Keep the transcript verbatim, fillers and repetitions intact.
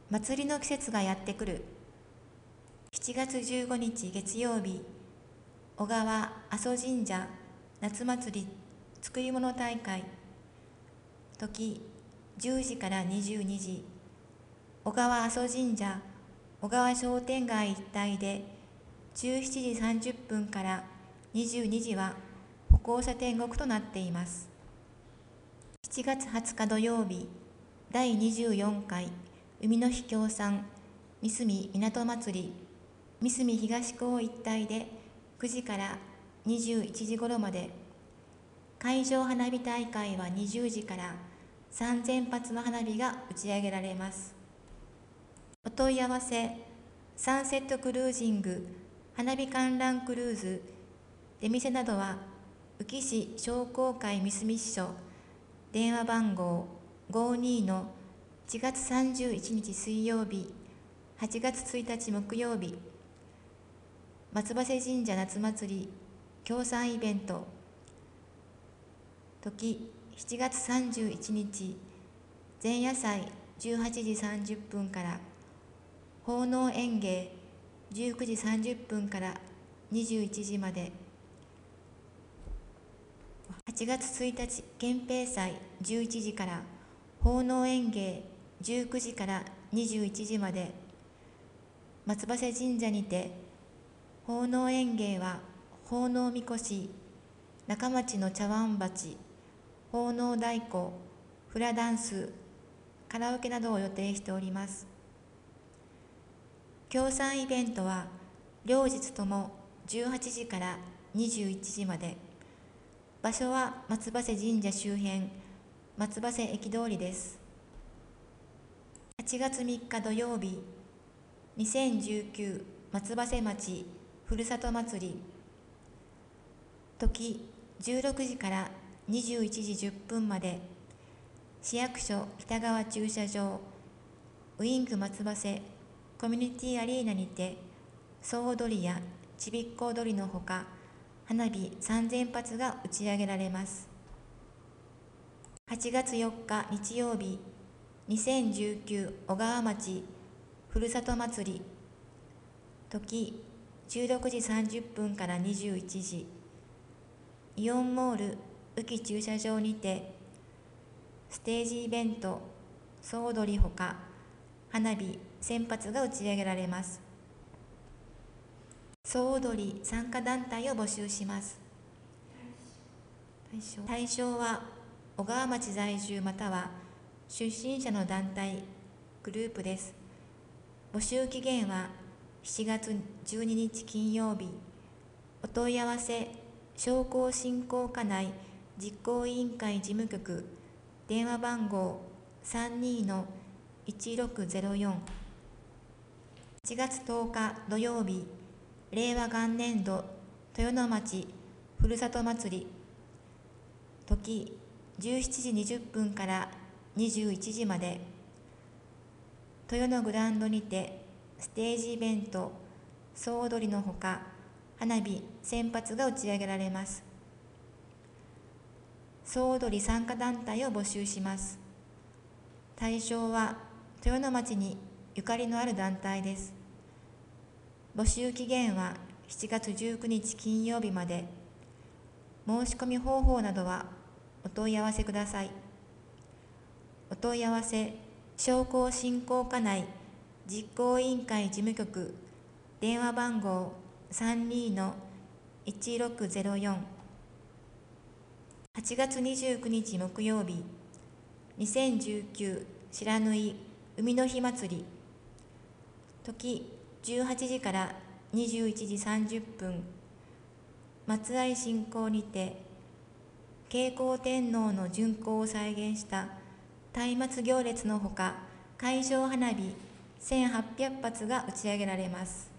祭りの季節がやってくる。しちがつじゅうごにち月曜日、小川阿蘇神社夏祭り作り物大会。時じゅうじからにじゅうにじ。小川阿蘇神社小川商店街一帯でじゅうしちじさんじゅっぷんからにじゅうにじは歩行者天国となっています。しちがつはつか土曜日、だいにじゅうよんかい海の日協賛三隅港祭り三隅東港一帯でくじからにじゅういちじ頃まで。海上花火大会はにじゅうじからさんぜんぱつの花火が打ち上げられます。お問い合わせ、サンセットクルージング、花火観覧クルーズ、出店などは宇城市商工会三隅支所、電話番号 ごじゅうにのいちがつさんじゅういちにち水曜日、はちがつついたち木曜日、松橋神社夏祭り協賛イベント。時しちがつさんじゅういちにち前夜祭じゅうはちじさんじゅっぷんから、奉納演芸じゅうくじさんじゅっぷんからにじゅういちじまで。はちがつついたち憲兵祭じゅういちじから、奉納演芸じゅうくじからにじゅういちじまで。松橋神社にて奉納演芸は奉納みこし、中町の茶碗鉢、奉納太鼓、フラダンス、カラオケなどを予定しております。協賛イベントは両日ともじゅうはちじからにじゅういちじまで。場所は松橋神社周辺、松橋駅通りです。はちがつみっか土曜日、にせんじゅうきゅう松橋町ふるさと祭り。時じゅうろくじからにじゅういちじじゅっぷんまで。市役所北側駐車場ウイング松橋コミュニティアリーナにて総踊りやちびっこ踊りのほか、花火さんぜんぱつが打ち上げられます。はちがつよっか日曜日、にせんじゅうきゅう小川町ふるさと祭り。時じゅうろくじさんじゅっぷんからにじゅういちじ。イオンモール宇城駐車場にてステージイベント総踊りほか、花火せんぱつが打ち上げられます。総踊り参加団体を募集します。対象対象は小川町在住または出身者の団体グループです。募集期限はしちがつじゅうににち金曜日。お問い合わせ、商工振興課内実行委員会事務局、電話番号 さんにのいちろくゼロよん。はちがつとおか土曜日、令和元年度豊野町ふるさと祭り。時じゅうしちじにじゅっぷんからにじゅういちじまで。豊野グランドにてステージイベント総踊りのほか、花火せんぱつが打ち上げられます。総踊り参加団体を募集します。対象は豊野町にゆかりのある団体です。募集期限はしちがつじゅうくにち金曜日まで。申し込み方法などはお問い合わせください。お問い合わせ、商工振興課内実行委員会事務局、電話番号 さんにのいちろくゼロよん。はちがつにじゅうくにち木曜日、にせんじゅうきゅう白縫海の日祭り。時じゅうはちじからにじゅういちじさんじゅっぷん。松合信仰にて慶光天皇の巡行を再現した松明行列のほか、海上花火せんはっぴゃくぱつが打ち上げられます。